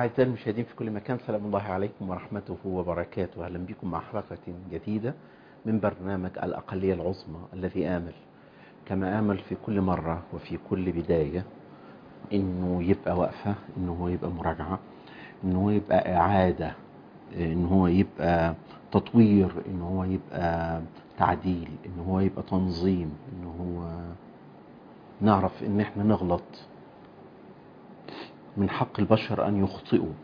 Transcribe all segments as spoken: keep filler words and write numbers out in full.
أعزائي المشاهدين في كل مكان، سلام الله عليكم ورحمته وبركاته. أهلا بكم مع حلقة جديدة من برنامج الأقلية العظمى الذي آمل كما آمل في كل مرة وفي كل بداية إنه يبقى وقفة، إنه هو يبقى مراجعة، إنه هو يبقى إعادة، إنه هو يبقى تطوير، إنه هو يبقى تعديل، إنه هو يبقى تنظيم، إنه هو نعرف إن إحنا نغلط. من حق البشر أن يخطئوا،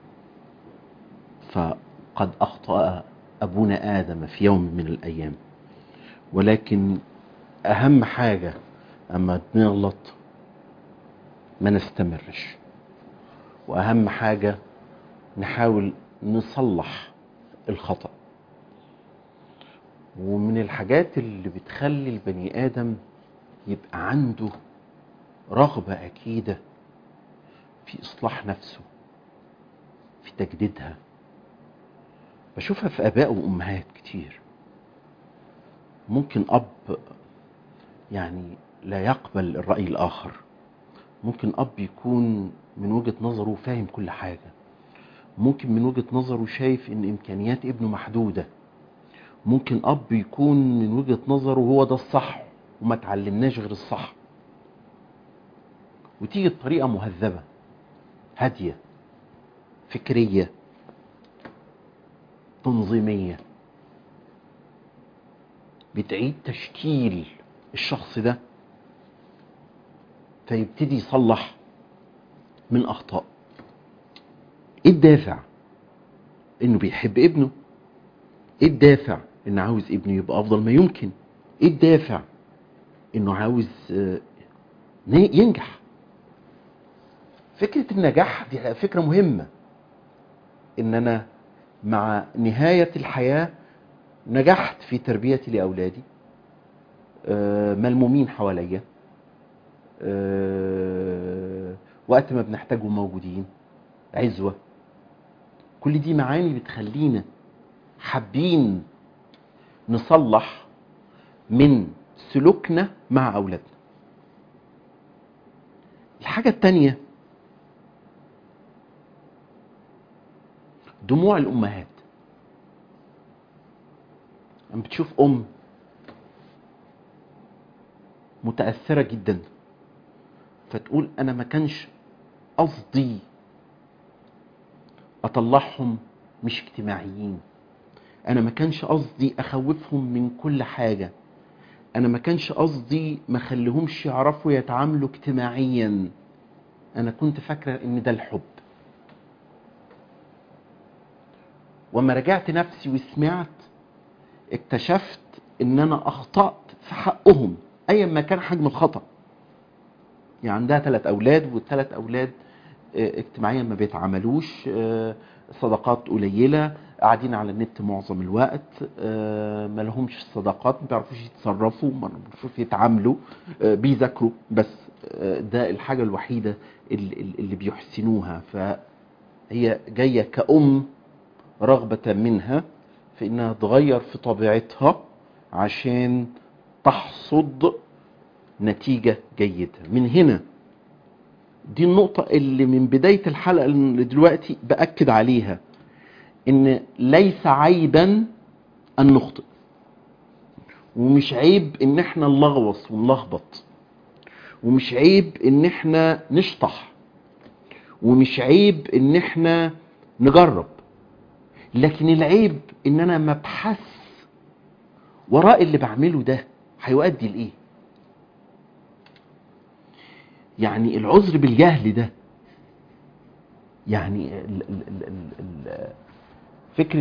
فقد أخطأ أبونا آدم في يوم من الأيام، ولكن أهم حاجة أما نغلط ما نستمرش، وأهم حاجة نحاول نصلح الخطأ. ومن الحاجات اللي بتخلي البني آدم يبقى عنده رغبة أكيدة في إصلاح نفسه، في تجديدها. بشوفها في آباء وأمهات كتير. ممكن أب يعني لا يقبل الرأي الآخر، ممكن أب يكون من وجهة نظره فاهم كل حاجة، ممكن من وجهة نظره شايف إن إمكانيات ابنه محدودة، ممكن أب يكون من وجهة نظره هو ده الصح وما تعلمناش غير الصح، وتيجي بطريقة مهذبة هادية فكرية تنظيمية بتعيد تشكيل الشخص ده فيبتدي يصلح من أخطاء. إيه الدافع؟ إنه بيحب ابنه. إيه الدافع؟ إنه عاوز ابنه يبقى أفضل ما يمكن. إيه الدافع؟ إنه عاوز ينجح. فكرة النجاح دي فكرة مهمة، إن أنا مع نهاية الحياة نجحت في تربيتي لأولادي، ملمومين حواليا، وقت ما بنحتاجهم موجودين، عزوة. كل دي معاني بتخلينا حابين نصلح من سلوكنا مع أولادنا. الحاجة التانية دموع الأمهات. أما بتشوف أم متأثرة جدا فتقول أنا ما كانش قصدي أطلعهم مش اجتماعيين، أنا ما كانش قصدي أخوفهم من كل حاجة، أنا ما كانش قصدي ما خليهمش يعرفوا يتعاملوا اجتماعيا، أنا كنت فاكرة إن ده الحب. وما رجعت نفسي وسمعت اكتشفت إن أنا أخطأت في حقهم أيا ما كان حجم الخطأ. يعني عندها ثلاث أولاد، والثلاث أولاد اجتماعيا ما بيتعاملوش، صداقات قليلة، قاعدين على النت معظم الوقت، ما لهمش صداقات، ما بيعرفوش يتصرفوا، ما بيعرفوش يتعاملوا، بيذاكروا بس. ده الحاجة الوحيدة اللي بيحسنوها. فهي جاية كأم رغبة منها في انها تغير في طبيعتها عشان تحصد نتيجة جيدة. من هنا دي النقطة اللي من بداية الحلقة اللي دلوقتي بأكد عليها، ان ليس عيبا ان نخطئ، ومش عيب ان احنا نلغوص ونلخبط، ومش عيب ان احنا نشطح، ومش عيب ان احنا نجرب. لكن العيب ان انا مبحث وراء اللي بعمله ده هيؤدي لايه. يعني العذر بالجهل ده، يعني ال ال ال ال فكرة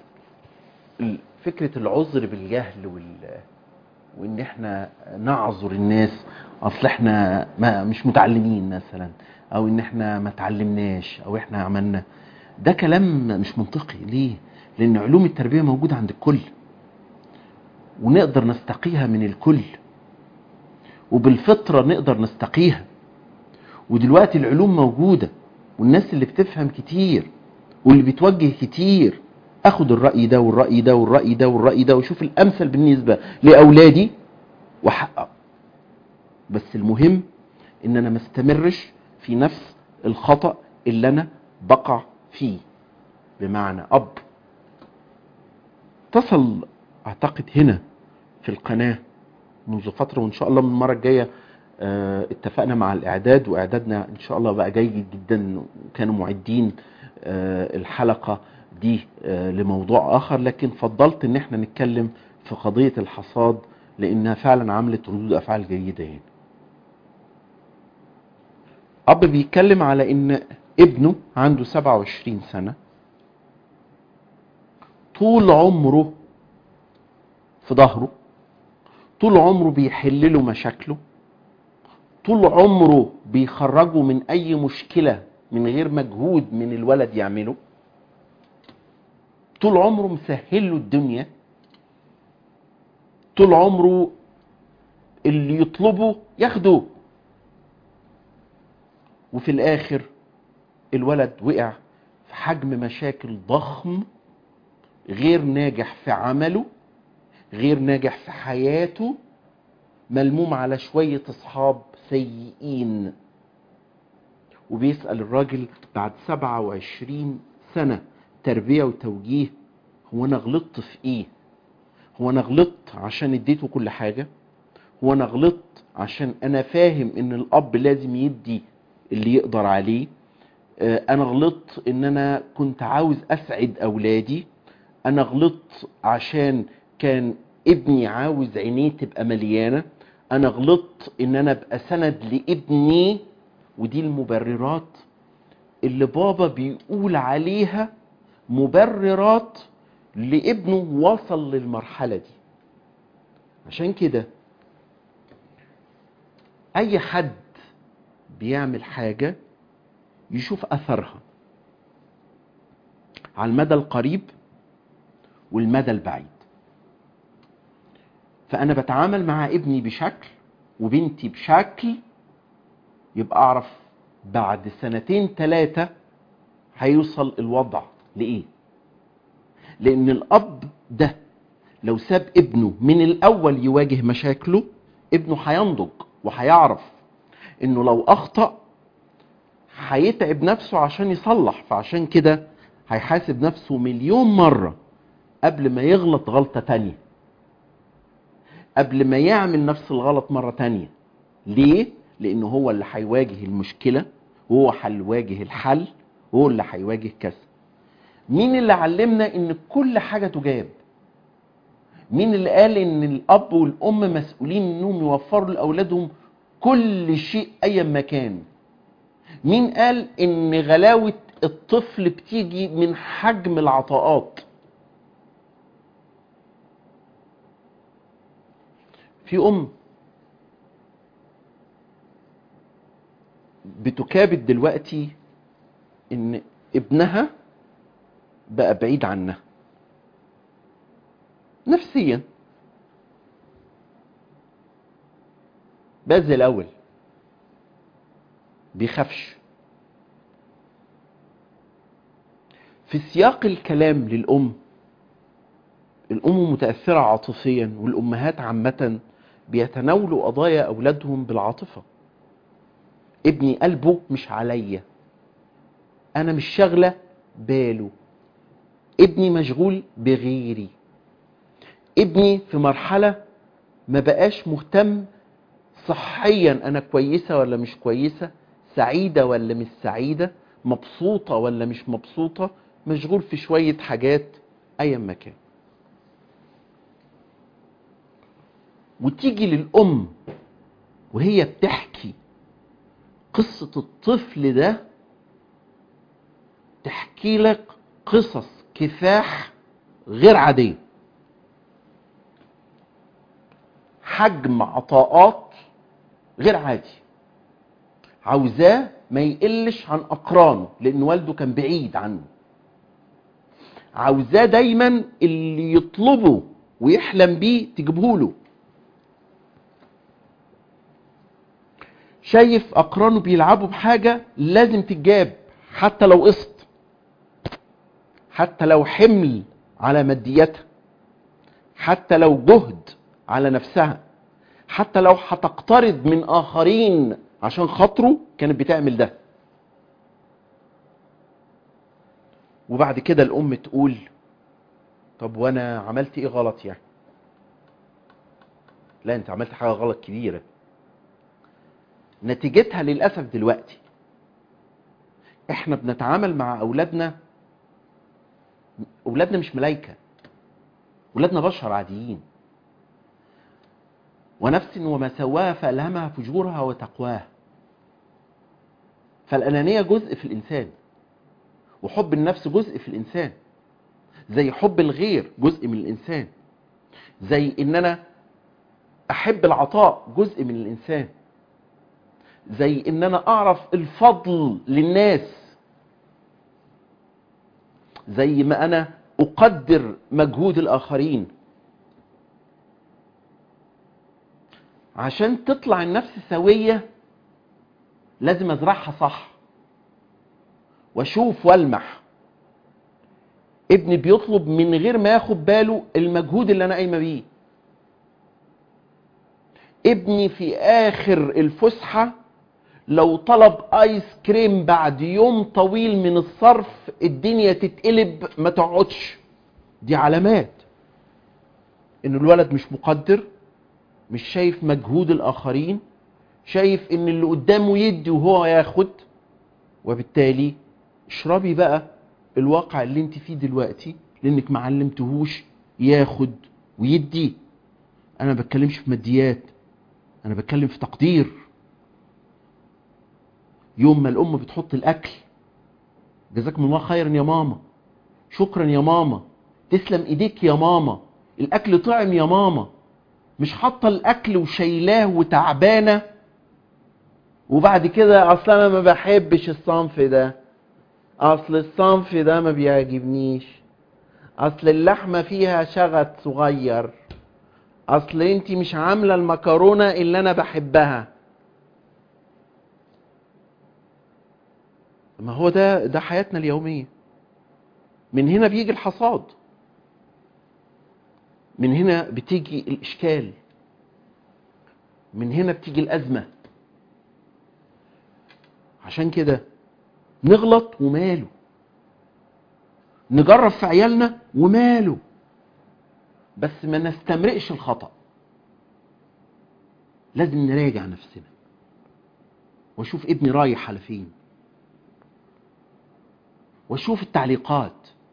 فكرة العذر بالجهل وال وان احنا نعذر الناس اصل احنا ما مش متعلمين مثلا، او ان احنا ما تعلمناش، او احنا عملنا. ده كلام مش منطقي. ليه؟ لان علوم التربية موجودة عند الكل، ونقدر نستقيها من الكل، وبالفطرة نقدر نستقيها. ودلوقتي العلوم موجودة، والناس اللي بتفهم كتير واللي بتوجه كتير، اخد الرأي ده والرأي ده والرأي ده والرأي ده وشوف الامثل بالنسبة لأولادي وحقق. بس المهم ان انا ما استمرش في نفس الخطأ اللي انا بقع فيه. بمعنى اب اتصل اعتقد هنا في القناة منذ فترة، وان شاء الله من المرة الجاية اه اتفقنا مع الاعداد، واعدادنا ان شاء الله بقى جيد جدا، وكانوا معدين اه الحلقة دي اه لموضوع اخر، لكن فضلت ان احنا نتكلم في قضية الحصاد لانها فعلا عملت ردود افعال جيدة. يعني اب بيتكلم على ان ابنه عنده سبعة وعشرين سنة، طول عمره في ظهره، طول عمره بيحل له مشاكله، طول عمره بيخرجه من اي مشكلة من غير مجهود من الولد يعمله، طول عمره مسهل له الدنيا، طول عمره اللي يطلبه ياخده. وفي الاخر الولد وقع في حجم مشاكل ضخم، غير ناجح في عمله، غير ناجح في حياته، ملموم على شوية اصحاب سيئين. وبيسأل الراجل بعد سبعة وعشرين سنة تربية وتوجيه، هو انا غلطت في ايه؟ هو انا غلطت عشان اديته كل حاجة؟ هو انا غلطت عشان انا فاهم ان الاب لازم يدي اللي يقدر عليه؟ انا غلطت ان انا كنت عاوز اسعد اولادي؟ انا غلطت عشان كان ابني عاوز عينيه تبقى مليانة؟ انا غلطت ان انا ابقى سند لابني؟ ودي المبررات اللي بابا بيقول عليها مبررات لابنه وصل للمرحلة دي. عشان كده اي حد بيعمل حاجة يشوف اثرها على المدى القريب والمدى البعيد. فانا بتعامل مع ابني بشكل وبنتي بشكل، يبقى اعرف بعد سنتين ثلاثة هيوصل الوضع لإيه. لأن الأب ده لو ساب ابنه من الأول يواجه مشاكله، ابنه هينضج وهيعرف إنه لو أخطأ هيتعب نفسه عشان يصلح. فعشان كده هيحاسب نفسه مليون مرة قبل ما يغلط غلطة تانية، قبل ما يعمل نفس الغلط مرة تانية. ليه؟ لأنه هو اللي هيواجه المشكلة، وهو هيواجه الحل، وهو اللي هيواجه كذا. مين اللي علمنا ان كل حاجة تجاب؟ مين اللي قال ان الاب والام مسؤولين انهم يوفروا لاولادهم كل شيء ايا ما كان؟ مين قال ان غلاوة الطفل بتيجي من حجم العطاءات؟ في ام بتكابد دلوقتي ان ابنها بقى بعيد عنها نفسيا، بقى زي الاول، بيخافش. في سياق الكلام للأم، الأم متأثرة عاطفيا، والأمهات عامة بيتناولوا قضايا أولادهم بالعاطفة. ابني قلبه مش عليا، أنا مش شاغلة باله، ابني مشغول بغيري، ابني في مرحلة ما بقاش مهتم صحيا أنا كويسة ولا مش كويسة، سعيدة ولا مش سعيدة، مبسوطة ولا مش مبسوطة، مشغول في شوية حاجات أيا ما كان. وتيجي للأم وهي بتحكي قصة الطفل ده، تحكي لك قصص كفاح غير عادية، حجم عطاءات غير عادي، عاوزاه ما يقلش عن أقرانه لأن والده كان بعيد عنه، عاوزاه دايما اللي يطلبه ويحلم بيه تجيبهوله، شايف أقرانه بيلعبوا بحاجة لازم تتجاب، حتى لو قسط، حتى لو حمل على مادياتها، حتى لو جهد على نفسها، حتى لو هتقترض من آخرين عشان خاطره كانت بتعمل ده. وبعد كده الام تقول طب وانا عملت ايه غلط يعني؟ لا، انت عملت حاجه غلط كبيره. نتيجتها للاسف دلوقتي احنا بنتعامل مع اولادنا، اولادنا مش ملايكه، اولادنا بشر عاديين. ونفس وما سواها فالهمها فجورها وتقواها. فالانانيه جزء في الانسان، وحب النفس جزء في الانسان، زي حب الغير جزء من الانسان، زي ان انا احب العطاء جزء من الانسان، زي ان انا اعرف الفضل للناس، زي ما انا اقدر مجهود الاخرين. عشان تطلع النفس سوية لازم ازرعها صح، واشوف والمح. ابني بيطلب من غير ما ياخد باله المجهود اللي انا قايمه بيه. ابني في اخر الفسحه لو طلب ايس كريم بعد يوم طويل من الصرف الدنيا تتقلب ما تقعدش. دي علامات ان الولد مش مقدر، مش شايف مجهود الاخرين، شايف ان اللي قدامه يدي وهو ياخد. وبالتالي اشربي بقى الواقع اللي انت فيه دلوقتي، لانك ما علمتهوش ياخد ويدي. انا ما بتكلمش في ماديات، انا بتكلم في تقدير. يوم ما الام بتحط الاكل جزاكم الله خيرا يا ماما، شكرا يا ماما، تسلم ايديك يا ماما، الاكل طعم يا ماما، مش حاطه الاكل وشايلاه وتعبانه وبعد كده اصلا انا ما بحبش الصنف ده، اصل الصنف ده ما بيعجبنيش، اصل اللحمه فيها شغط صغير، اصل انتي مش عامله المكرونه اللي انا بحبها. ما هو ده ده حياتنا اليوميه. من هنا بيجي الحصاد، من هنا بتيجي الاشكال، من هنا بتيجي الازمه. عشان كده نغلط وماله، نجرب في عيالنا وماله، بس ما نستمرئش الخطأ. لازم نراجع نفسنا واشوف ابني رايح على فين، واشوف التعليقات،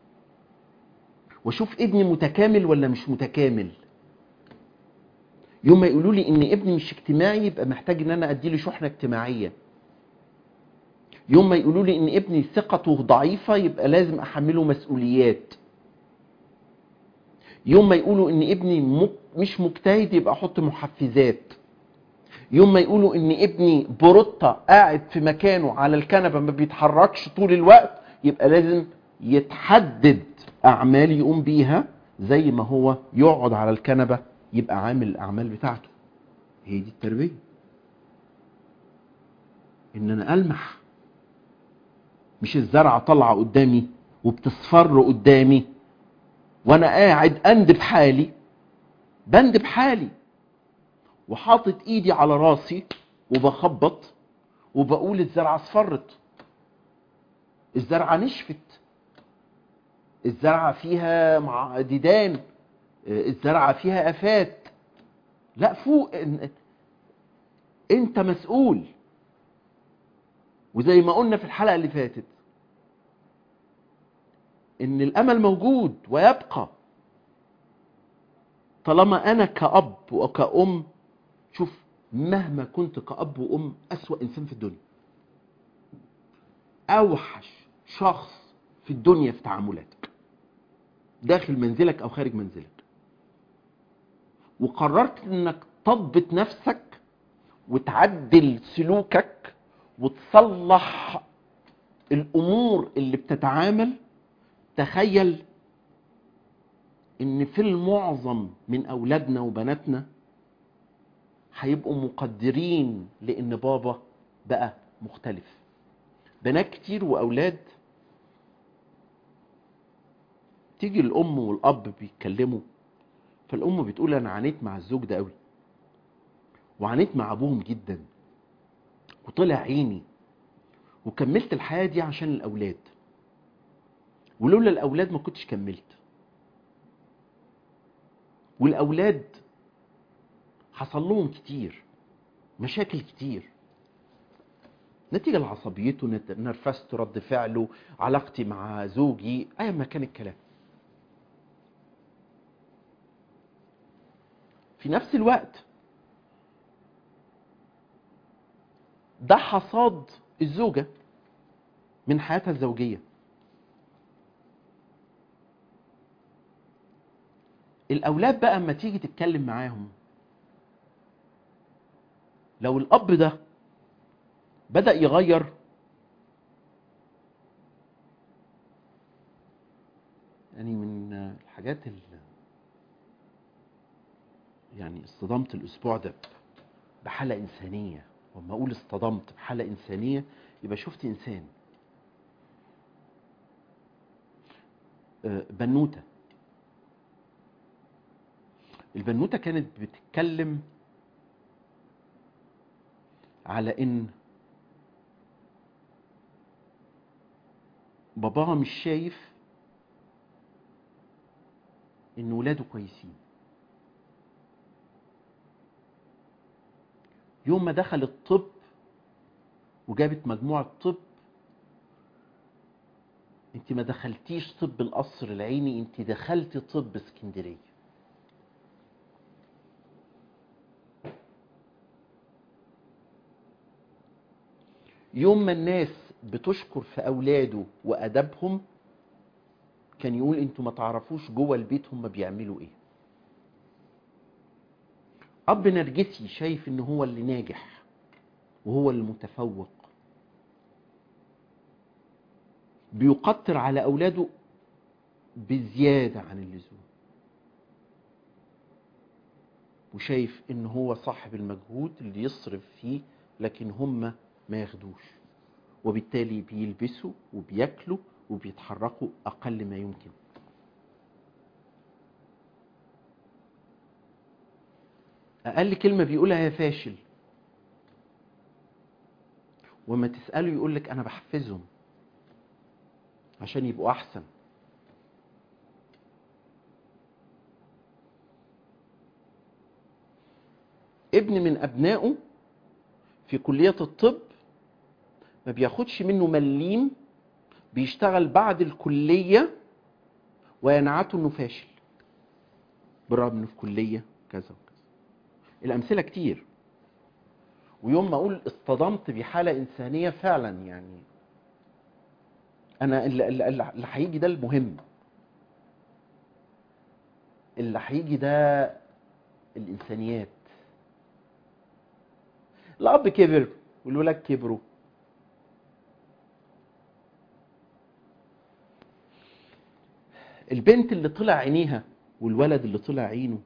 واشوف ابني متكامل ولا مش متكامل. يوم ما يقولوا لي ان ابني مش اجتماعي يبقى محتاج ان انا اديله شحنه اجتماعيه. يوم ما يقولوا لي ان ابني ثقته ضعيفه يبقى لازم احمله مسؤوليات. يوم ما يقولوا ان ابني مش مجتهد يبقى احط محفزات. يوم ما يقولوا ان ابني بروتة قاعد في مكانه على الكنبه ما بيتحركش طول الوقت يبقى لازم يتحدد اعمال يقوم بيها زي ما هو يقعد على الكنبه يبقى عامل الاعمال بتاعته. هي دي التربيه، ان انا المح، مش الزرعه طالعه قدامي وبتصفر قدامي وانا قاعد اندب حالي بندب حالي وحاطط ايدي على راسي وبخبط وبقول الزرعه اصفرت، الزرعه نشفت، الزرعه فيها ديدان، الزرعه فيها افات. لا، فوق، انت مسؤول. وزي ما قلنا في الحلقه اللي فاتت ان الامل موجود ويبقى طالما انا كأب وكأم. شوف، مهما كنت كأب وأم أسوأ إنسان في الدنيا، أوحش شخص في الدنيا في تعاملاتك داخل منزلك أو خارج منزلك، وقررت إنك تضبط نفسك وتعدل سلوكك وتصلح الأمور اللي بتتعامل، تخيل إن في المعظم من أولادنا وبناتنا هيبقوا مقدرين لأن بابا بقى مختلف. بنات كتير وأولاد تيجي الأم والأب بيتكلموا، فالأم بتقول أنا عانيت مع الزوج ده قوي وعانيت مع أبوهم جدا وطلع عيني وكملت الحياة دي عشان الأولاد. ولولا الاولاد ما كنتش كملت. والاولاد حصل لهم كتير مشاكل كتير نتيجه لعصبيته، نرفزته، رد فعله، علاقتي مع زوجي، ايا ما كان الكلام. في نفس الوقت ده حصاد الزوجه من حياتها الزوجيه. الاولاد بقى اما تيجي تتكلم معاهم، لو الاب ده بدأ يغير، يعني من الحاجات اللي يعني اصطدمت الاسبوع ده بحالة انسانية. وما اقول اصطدمت بحالة انسانية يبقى شفت انسان. بنوتة البنوتة كانت بتتكلم على ان باباها مش شايف ان ولاده كويسين. يوم ما دخل الطب وجابت مجموعة طب، انت ما دخلتيش طب القصر العيني، انت دخلتي طب اسكندرية. يوم ما الناس بتشكر في اولاده وادبهم، كان يقول انتوا ما تعرفوش جوه البيت هم بيعملوا ايه. اب نرجسي شايف ان هو اللي ناجح وهو اللي متفوق، بيقطر على اولاده بزيادة عن اللزوم، وشايف ان هو صاحب المجهود اللي يصرف فيه لكن هم ما ياخدوش، وبالتالي بيلبسوا وبياكلوا وبيتحركوا اقل ما يمكن. اقل كلمة بيقولها يا فاشل، وما تسأله يقولك انا بحفزهم عشان يبقوا احسن. ابن من ابنائه في كلية الطب ما بياخدش منه مليم، بيشتغل بعد الكلية وينعته انه فاشل بالرغم انه في كلية كذا وكذا. الامثلة كتير. ويوم ما اقول اصطدمت بحالة انسانية فعلا، يعني انا اللي, اللي هيجي ده المهم، اللي هيجي ده الانسانيات. الاب كبر والولاد كبروا، البنت اللي طلع عينيها والولد اللي طلع عينه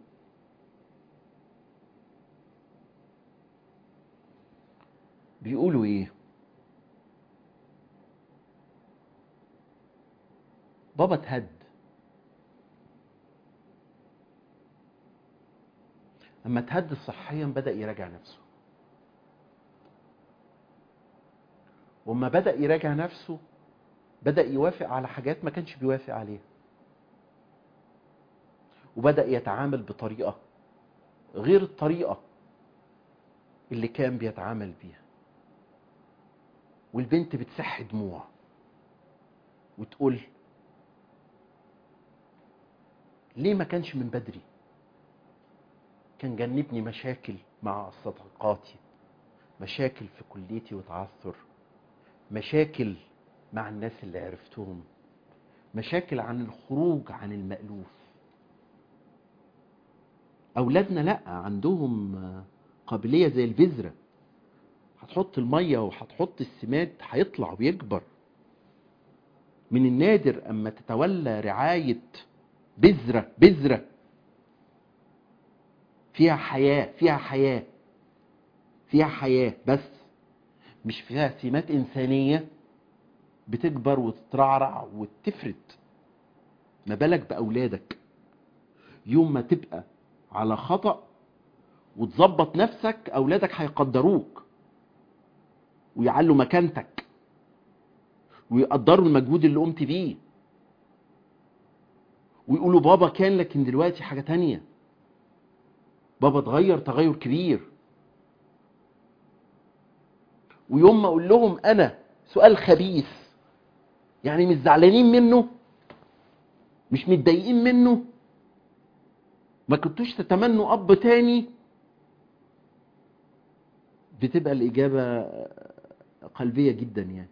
بيقولوا ايه؟ بابا اتهد. اما اتهد صحيا بدأ يراجع نفسه، وما بدأ يراجع نفسه بدأ يوافق على حاجات ما كانش بيوافق عليها، وبدأ يتعامل بطريقة غير الطريقة اللي كان بيتعامل بيها. والبنت بتسح دموع وتقول ليه ما كانش من بدري؟ كان جنبني مشاكل مع صداقاتي، مشاكل في كليتي وتعثر، مشاكل مع الناس اللي عرفتهم، مشاكل عن الخروج عن المألوف. أولادنا لأ، عندهم قابلية زي البذرة، هتحط المية وهتحط السماد هيطلع ويكبر. من النادر أما تتولى رعاية بذرة بذرة فيها حياة فيها حياة فيها حياة بس مش فيها سمات إنسانية بتكبر وتترعرع وتفرد. ما بالك بأولادك؟ يوم ما تبقى على خطأ وتظبط نفسك، أولادك هيقدروك ويعلوا مكانتك ويقدروا المجهود اللي قمت بيه. ويقولوا بابا كان لكن دلوقتي حاجة تانية، بابا اتغير تغير كبير. ويوم ما اقول لهم انا سؤال خبيث، يعني مش زعلانين منه، مش متضايقين منه، ما كنتوش تتمنوا اب تاني، بتبقى الاجابة قلبية جدا يعني.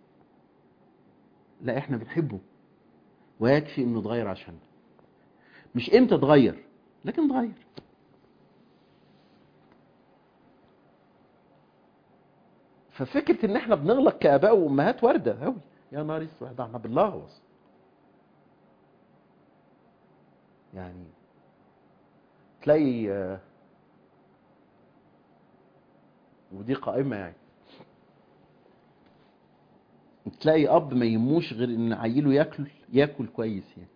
لا احنا بنحبه ويكفي انه اتغير عشاننا. مش امتى اتغير، لكن اتغير. ففكرة ان احنا بنغلق كآباء وامهات واردة قوي. يا نهار اسود، ده احنا بنلغوص يعني. تلاقي آه، ودي قائمة يعني، تلاقي اب ما يهموش غير ان عيله ياكل ياكل كويس يعني.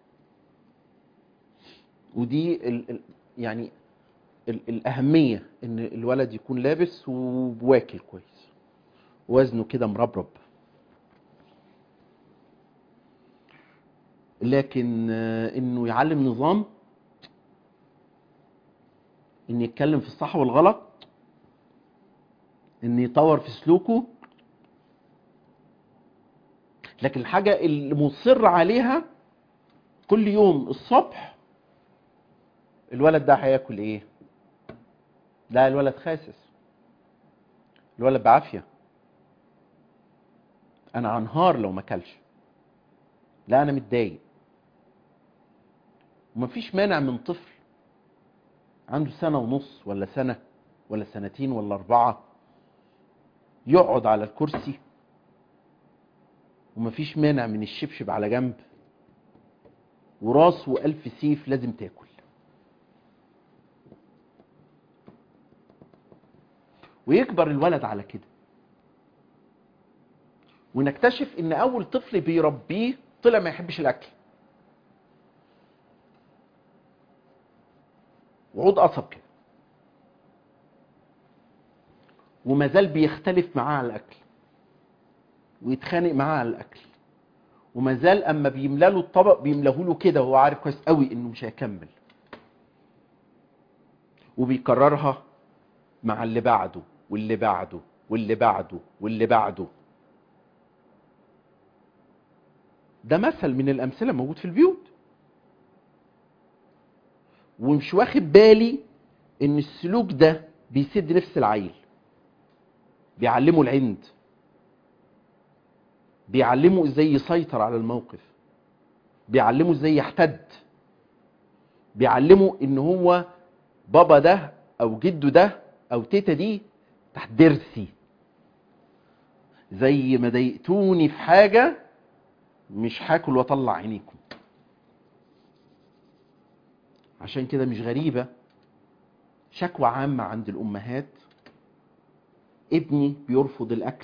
ودي ال ال يعني ال الاهمية ان الولد يكون لابس وواكل كويس، وزنه كده مربرب. لكن آه، انه يعلم نظام، ان يتكلم في الصح والغلط، ان يطور في سلوكه. لكن الحاجة اللي مصر عليها كل يوم الصبح، الولد ده هياكل ايه؟ لا الولد خاسس، الولد بعافية، انا هنهار لو ما كلش، لا انا متضايق. ومفيش مانع من طفل عنده سنة ونص ولا سنة ولا سنتين ولا اربعة يقعد على الكرسي، ومفيش مانع من الشبشب على جنب، وراسه ألف سيف لازم تاكل. ويكبر الولد على كده، ونكتشف ان اول طفل بيربيه طلع ما يحبش الاكل، وعود قصب كده، وما زال بيختلف معاه على الاكل ويتخانق معاه على الاكل، وما زال اما بيملى له الطبق بيملاه له كده وهو عارف كويس قوي انه مش هيكمل، وبيكررها مع اللي بعده واللي بعده واللي بعده واللي بعده. ده مثل من الامثله موجود في البيوت، ومش واخد بالي ان السلوك ده بيسد نفس العيل، بيعلمه العند، بيعلمه ازاي يسيطر على الموقف، بيعلمه ازاي يحتد، بيعلمه ان هو بابا ده او جده ده او تيتا دي تحت ضرسي، زي ما ضايقتوني في حاجه مش هاكل واطلع عينيكم. عشان كده مش غريبه شكوى عامه عند الامهات: ابني بيرفض الاكل،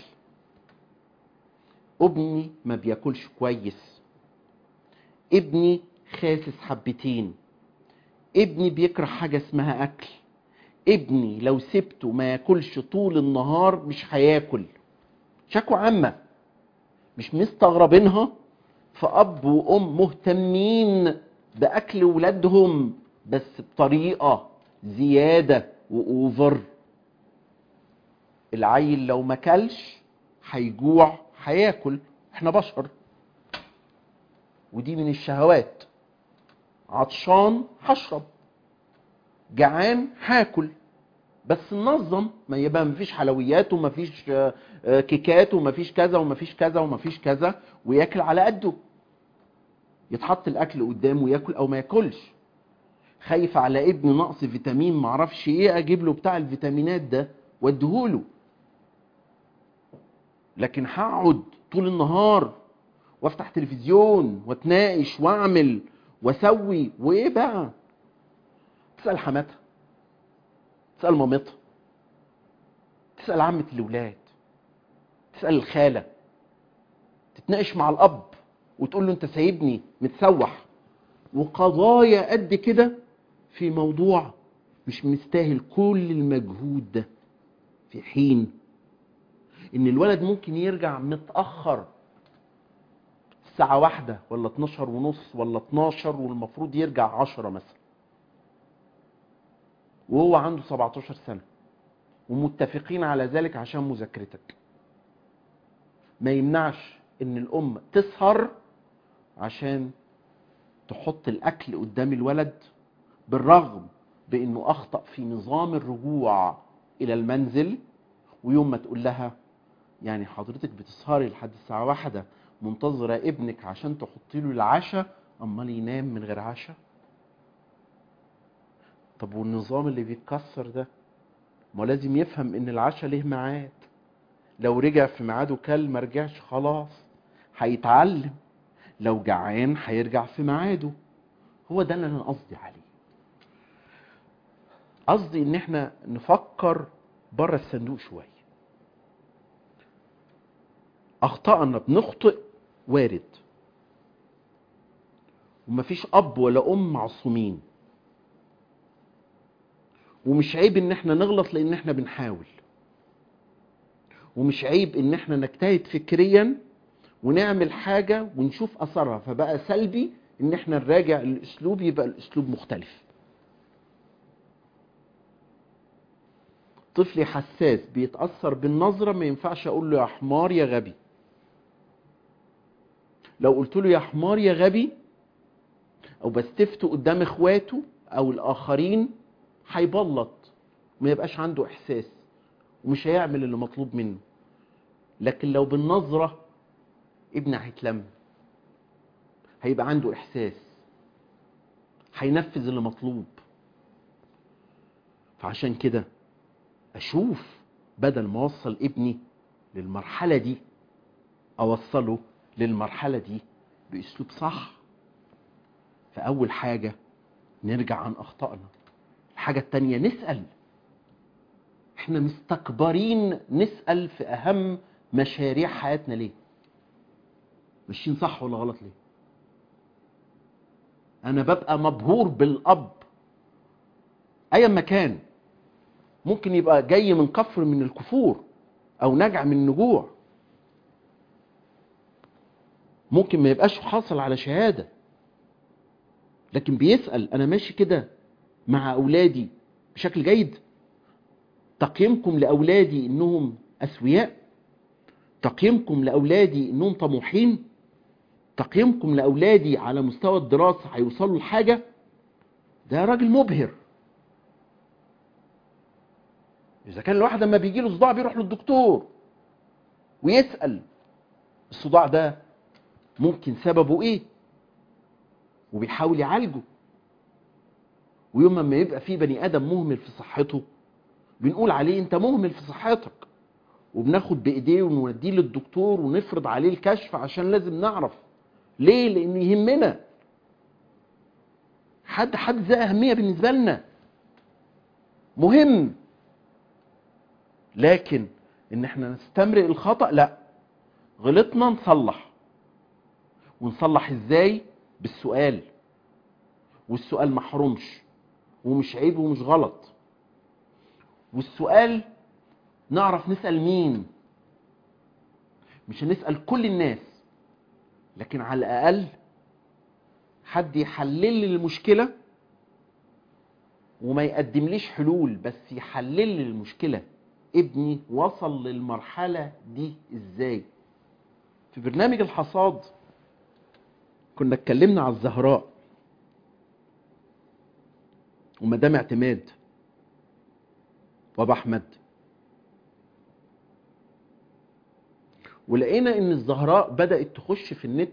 ابني ما بياكلش كويس، ابني خاسس حبتين، ابني بيكره حاجه اسمها اكل، ابني لو سبته ما ياكلش طول النهار مش هياكل. شكوى عامه مش مستغربينها، فأب وأم مهتمين بأكل ولادهم بس بطريقة زيادة وأوفر. العيل لو ما كلش هيجوع هياكل، احنا بشر، ودي من الشهوات. عطشان هشرب، جعان هاكل، بس ننظم، ما يبقى مفيش حلويات ومفيش كيكات ومفيش كذا ومفيش كذا ومفيش كذا، وياكل على قده. يتحط الاكل قدامه وياكل او ما ياكلش. خايف على ابن نقص فيتامين معرفش ايه، اجيب له بتاع الفيتامينات ده واديهوله. لكن هقعد طول النهار وافتح تلفزيون واتناقش واعمل واسوي وايه بقى؟ تسال حماتها، تسال مامتها، تسال عمه الاولاد، تسال الخاله، تتناقش مع الاب وتقول له انت سايبني متسوح، وقضايا قد كده في موضوع مش مستاهل كل المجهود ده، في حين ان الولد ممكن يرجع متأخر الساعة واحدة ولا اتناشر ونص ولا اتناشر والمفروض يرجع عشرة مثلا، وهو عنده سبعتاشر سنة ومتفقين على ذلك عشان مذاكرتك، ما يمنعش ان الام تسهر عشان تحط الاكل قدام الولد، بالرغم بانه اخطأ في نظام الرجوع الى المنزل. ويوم ما تقول لها يعني حضرتك بتسهري لحد الساعة واحدة منتظرة ابنك عشان تحطي له العشاء، امال ينام من غير عشاء؟ طب والنظام اللي بيتكسر ده، ما لازم يفهم ان العشاء له ميعاد، لو رجع في ميعاده كل ما رجعش خلاص هيتعلم، لو جعان هيرجع في ميعاده. هو ده اللي انا قصدي عليه. قصدي ان احنا نفكر بره الصندوق شويه. اخطائنا بنخطئ، وارد، ومفيش اب ولا ام معصومين، ومش عيب ان احنا نغلط لان احنا بنحاول، ومش عيب ان احنا نجتهد فكريا ونعمل حاجه ونشوف اثرها فبقى سلبي، ان احنا نراجع الاسلوب يبقى الاسلوب مختلف. طفلي حساس بيتاثر بالنظره، ما ينفعش اقول له يا حمار يا غبي. لو قلت له يا حمار يا غبي او بستفته قدام اخواته او الاخرين هيبلط، ما يبقاش عنده احساس ومش هيعمل اللي مطلوب منه. لكن لو بالنظره ابني هيتلم، هيبقى عنده احساس، هينفذ اللي مطلوب. فعشان كده اشوف بدل ما اوصل ابني للمرحله دي اوصله للمرحله دي باسلوب صح. فاول حاجه نرجع عن اخطائنا. الحاجه التانيه نسال. احنا مستكبرين نسال في اهم مشاريع حياتنا ليه؟ ماشيين صح ولا غلط ليه؟ انا ببقى مبهور بالاب ايا ما كان، ممكن يبقى جاي من كفر من الكفور او نجع من النجوع، ممكن ما يبقاش حاصل على شهاده، لكن بيسال انا ماشي كده مع اولادي بشكل جيد؟ تقييمكم لاولادي انهم اسوياء؟ تقييمكم لاولادي انهم طموحين؟ تقييمكم لاولادي على مستوى الدراسه هيوصلوا لحاجه؟ ده راجل مبهر. اذا كان الواحد لما بيجي له صداع بيروح للدكتور ويسال الصداع ده ممكن سببه ايه وبيحاول يعالجه، ويوم ما يبقى في بني ادم مهمل في صحته بنقول عليه انت مهمل في صحتك، وبناخد بايديه ونوديه للدكتور ونفرض عليه الكشف عشان لازم نعرف ليه، لان يهمنا. حد حد ذا اهميه بالنسبه لنا، مهم. لكن ان احنا نستمرئ الخطأ، لا، غلطنا نصلح. ونصلح ازاي؟ بالسؤال، والسؤال محرومش ومش عيب ومش غلط. والسؤال نعرف نسأل مين. مش هنسأل كل الناس، لكن على الأقل حد يحلل لي المشكلة وما يقدمليش حلول، بس يحلل لي المشكلة. ابني وصل للمرحلة دي ازاي؟ في برنامج الحصاد كنا اتكلمنا على الزهراء ومدام اعتماد وابا احمد، ولقينا ان الزهراء بدأت تخش في النت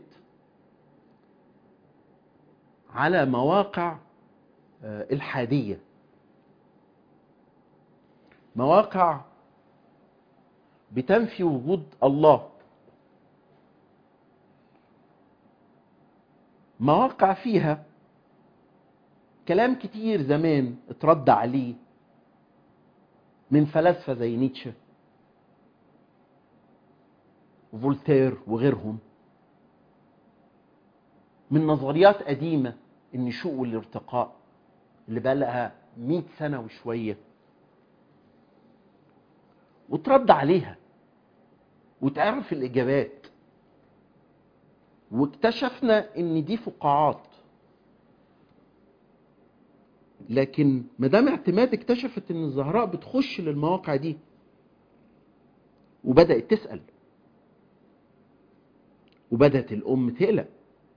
على مواقع الحادية، مواقع بتنفي وجود الله، مواقع فيها كلام كتير زمان اترد عليه من فلاسفة زي نيتشه وفولتير وغيرهم، من نظريات قديمة، النشوء والارتقاء اللي بقى لها مئة سنة وشوية، وترد عليها وتعرف الإجابات واكتشفنا ان دي فقاعات. لكن مدام اعتماد اكتشفت ان الزهراء بتخش للمواقع دي وبدأت تسأل، وبدأت الام تقلق.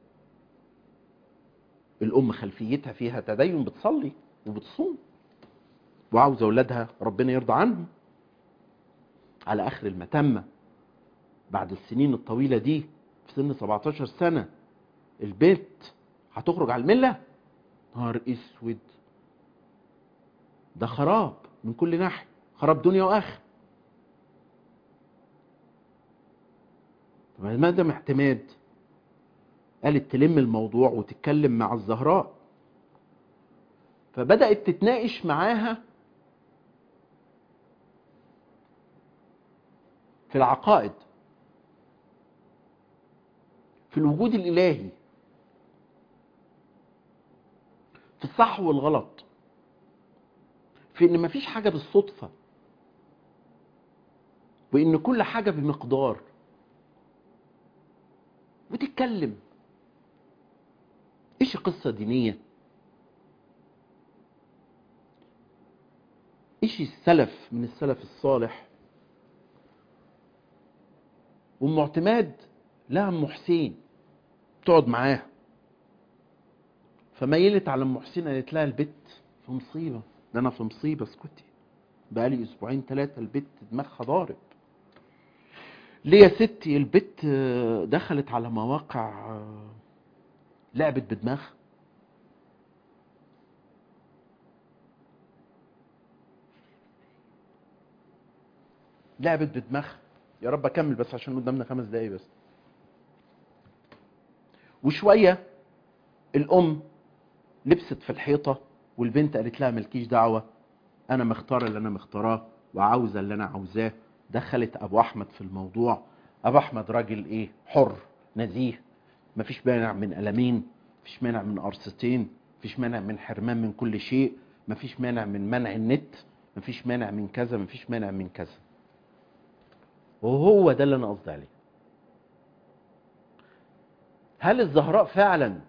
الام خلفيتها فيها تدين، بتصلي وبتصوم وعاوزه اولادها ربنا يرضى عنهم. على اخر المتمه بعد السنين الطويله دي في سن سبعتاشر سنه البيت هتخرج على المله؟ نهار اسود، ده خراب من كل ناحيه، خراب دنيا واخره. ما دام اعتماد قالت تلم الموضوع وتتكلم مع الزهراء، فبدأت تتناقش معاها في العقائد، في الوجود الإلهي، في الصح والغلط، في إن مفيش حاجة بالصدفة، وإن كل حاجة بمقدار. وتتكلم إيش قصة دينية، إيش السلف من السلف الصالح. وأم اعتماد لها أم حسين تقعد معاها، فميلت على ام حسين قالت لها البت في مصيبه، ده انا في مصيبه، اسكتي، بقالي اسبوعين ثلاثه البت دماغها ضارب. ليه يا ستي؟ البت دخلت على مواقع لعبت بدماغها. لعبت بدماغها. يا رب اكمل بس عشان قدامنا خمس دقايق بس. وشويه الام لبست في الحيطه، والبنت قالت لها مالكيش دعوه، انا مختاره اللي انا مختاراه وعاوزه اللي انا عاوزاه. دخلت ابو احمد في الموضوع. ابو احمد راجل ايه؟ حر نزيه، مفيش مانع من قلمين، مفيش مانع من قرصتين، مفيش مانع من حرمان من كل شيء، مفيش مانع من منع النت، مفيش مانع من كذا، مفيش مانع من كذا. وهو ده اللي انا قصدي عليه. هل الزهراء فعلا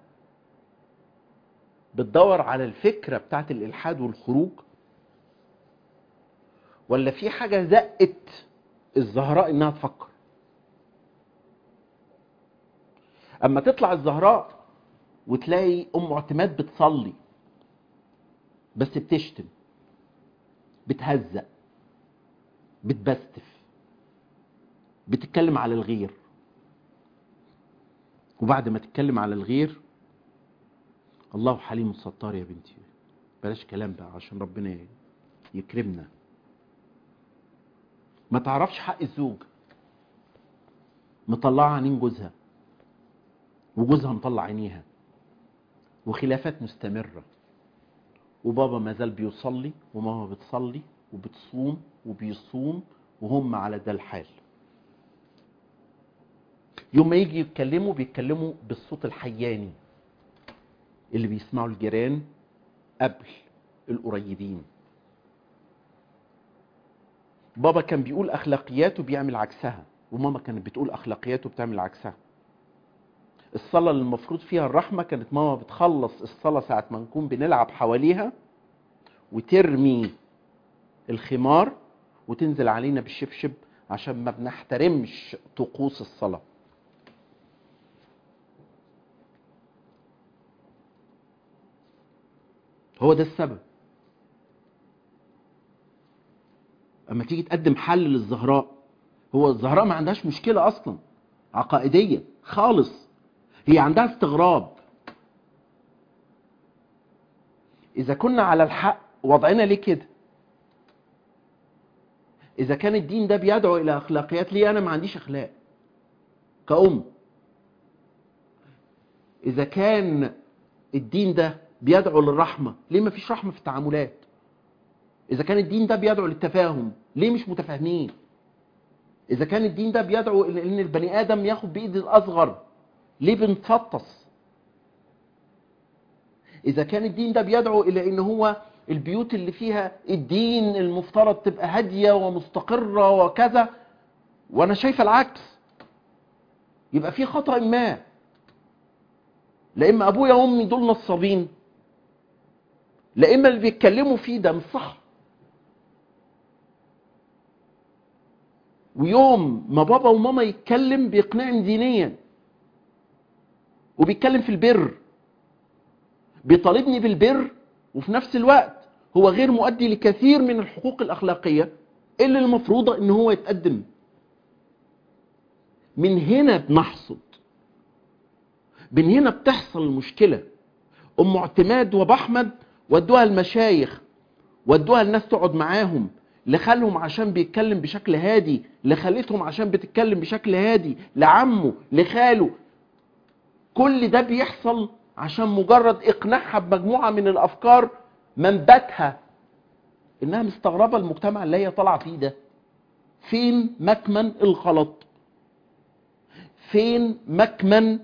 بتدور على الفكره بتاعت الالحاد والخروج، ولا في حاجه زقت الزهراء انها تفكر؟ اما تطلع الزهراء وتلاقي ام اعتماد بتصلي بس بتشتم، بتهزق، بتبستف، بتتكلم على الغير، وبعد ما تتكلم على الغير الله حليم الستار يا بنتي، بلاش كلام بقى عشان ربنا يكرمنا. ما تعرفش حق الزوج، مطلعه عينين جوزها وجوزها مطلع عينيها، وخلافات مستمره، وبابا ما زال بيصلي وماما بتصلي وبتصوم وبيصوم وهم على ده الحال. يوم ما يجي يتكلموا بيتكلموا بالصوت الحياني اللي بيسمعوا الجيران قبل القريبين. بابا كان بيقول اخلاقياته بيعمل عكسها، وماما كانت بتقول اخلاقياته بتعمل عكسها. الصلاة اللي المفروض فيها الرحمة كانت ماما بتخلص الصلاة ساعة ما نكون بنلعب حواليها وترمي الخمار وتنزل علينا بالشبشب عشان ما بنحترمش طقوس الصلاة. هو ده السبب. اما تيجي تقدم حل للزهراء، هو الزهراء ما عندهاش مشكلة اصلا عقائدية خالص، هي عندها استغراب. اذا كنا على الحق وضعنا ليه كده؟ اذا كان الدين ده بيدعو الى اخلاقيات، ليه انا ما عنديش اخلاق كأم؟ اذا كان الدين ده بيدعو للرحمة، ليه ما فيش رحمة في التعاملات؟ اذا كان الدين ده بيدعو للتفاهم، ليه مش متفاهمين؟ اذا كان الدين ده بيدعو الى ان البني ادم ياخد بايد الاصغر، ليه بنتفطس؟ اذا كان الدين ده بيدعو الى ان هو البيوت اللي فيها الدين المفترض تبقى هادية ومستقرة وكذا، وانا شايفة العكس، يبقى في خطأ ما. لا اما ابويا وامي دول نصابين، لا اما اللي بيتكلموا فيه ده مش صح. ويوم ما بابا وماما يتكلم بيقنعني دينيا وبيتكلم في البر، بيطالبني بالبر، وفي نفس الوقت هو غير مؤدي لكثير من الحقوق الأخلاقية اللي المفروضة ان هو يتقدم. من هنا بنحصد، من هنا بتحصل المشكلة. ام اعتماد وابو احمد ودوها المشايخ، ودوها الناس تقعد معاهم، لخالهم عشان بيتكلم بشكل هادي، لخالتهم عشان بتتكلم بشكل هادي، لعمه، لخاله. كل ده بيحصل عشان مجرد اقناعها بمجموعة من الافكار منبتها انها مستغربة المجتمع اللي هي طالعة فيه ده. فين مكمن الغلط؟ فين مكمن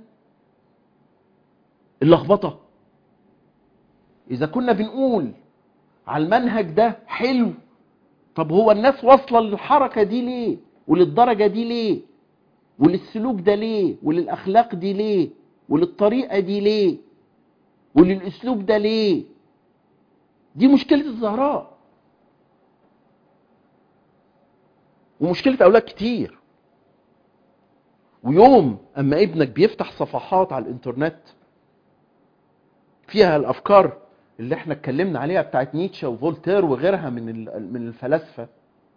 اللخبطة؟ اذا كنا بنقول على المنهج ده حلو، طب هو الناس واصلة للحركة دي ليه؟ وللدرجة دي ليه؟ وللسلوك ده ليه؟ وللأخلاق دي ليه؟ وللطريقة دي ليه؟ وللأسلوب ده ليه؟ دي مشكلة الزهراء ومشكلة أولاد كتير. ويوم أما ابنك بيفتح صفحات على الإنترنت فيها الأفكار اللي احنا اتكلمنا عليها بتاعت نيتشه وفولتير وغيرها من من الفلاسفة،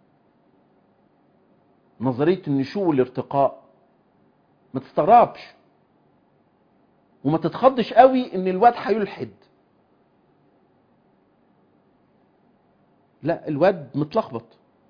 نظرية النشوء والارتقاء، ما تستغربش وما تتخضش قوي ان الواد هيلحد. لا، الواد متلخبط،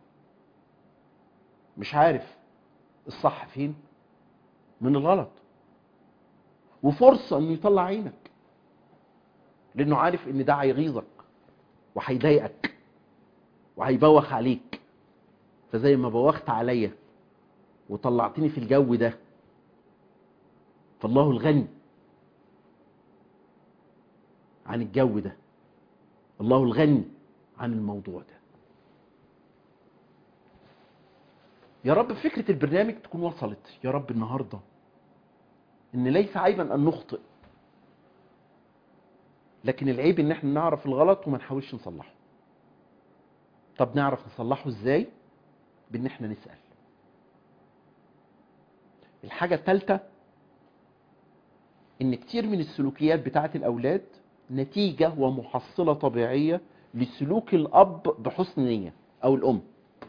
مش عارف الصح فين من الغلط، وفرصة انه يطلع عينك، لانه عارف ان ده هيغيظك وهيضايقك وهيبوخ عليك. فزي ما بوخت عليا وطلعتني في الجو ده، فالله الغني عن الجو ده، الله الغني عن الموضوع ده. يا رب فكرة البرنامج تكون وصلت يا رب النهاردة، ان ليس عيبا ان نخطئ، لكن العيب ان احنا نعرف الغلط وما نحاولش نصلحه. طب نعرف نصلحه ازاي؟ بان احنا نسأل. الحاجة الثالثة ان كتير من السلوكيات بتاعت الاولاد نتيجة ومحصلة طبيعية لسلوك الاب بحسن نية او الام.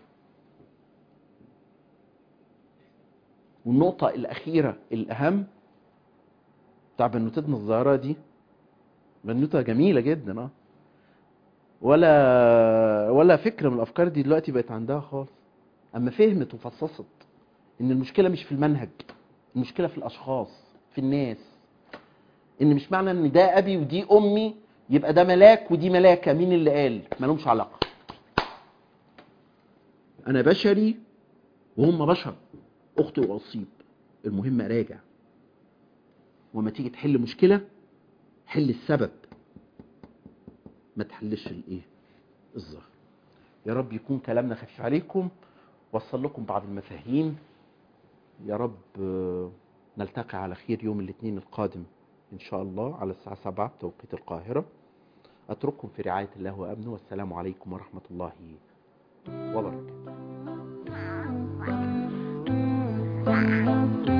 والنقطة الاخيرة الاهم بتاع بنوتتنا الصغيرة دي، بنوتة جميلة جدا اه ولا ولا فكرة من الافكار دي دلوقتي بقت عندها خالص، اما فهمت وفصصت ان المشكلة مش في المنهج، المشكلة في الاشخاص، في الناس. ان مش معنى ان ده ابي ودي امي يبقى ده ملاك ودي ملاكة. مين اللي قال؟ مالهمش علاقة. انا بشري وهم بشر، اخطئ واصيب، المهم اراجع. وما تيجي تحل مشكلة حل السبب، ما تحلش الايه الظاهر. يا رب يكون كلامنا خفيف عليكم، وصل لكم بعض المفاهيم. يا رب نلتقي على خير يوم الاثنين القادم إن شاء الله على الساعة سبعة توقيت القاهرة. أترككم في رعاية الله وأمنه، والسلام عليكم ورحمة الله وبركاته.